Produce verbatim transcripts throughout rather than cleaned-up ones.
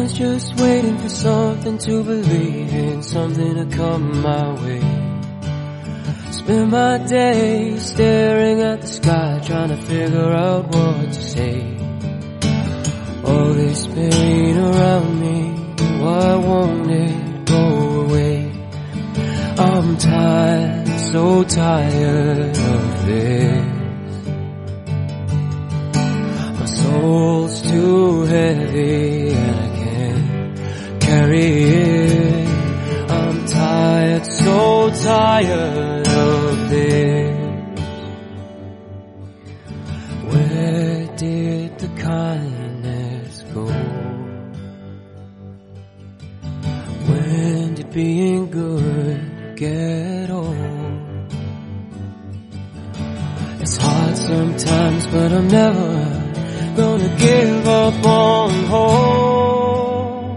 was just waiting for something to believe in, something to come my way. Spend my days staring at the sky, trying to figure out what to say. All this pain around me, why won't it go away? I'm tired, so tired of this. My soul's too heavy and I can't carry it. I'm tired, so tired of this. Where did the kindness go? When did being good get old? It's hard sometimes, but I'm never gonna give up on hope.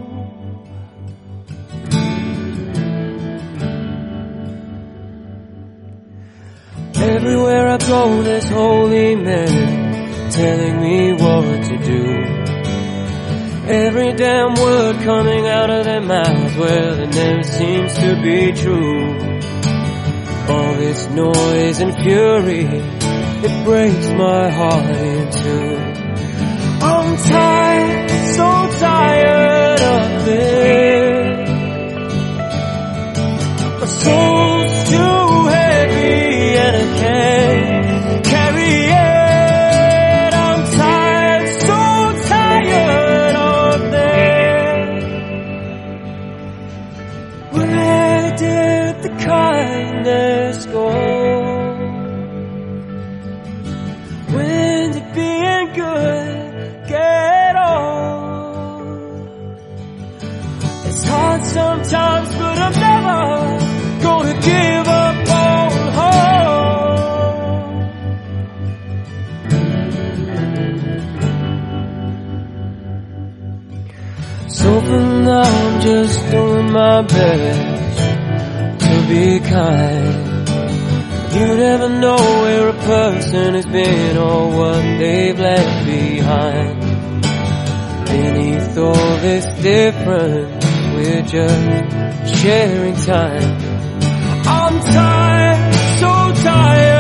Everywhere I go there's holy men telling me what to do. Every damn word coming out of their mouths, well, it never seems to be true. All this noise and fury, it breaks my heart in two. I'm tired, so tired of this. My soul's too heavy and I can't carry it. I'm tired, so tired of this. Where did the kindness go? When did being good get old? It's hard sometimes, but I'm never gonna give up on hope. So for now I'm just doing my best to be kind. You never know where a person has been or what they've left behind. Beneath all this difference, we're just sharing time. I'm tired, so tired.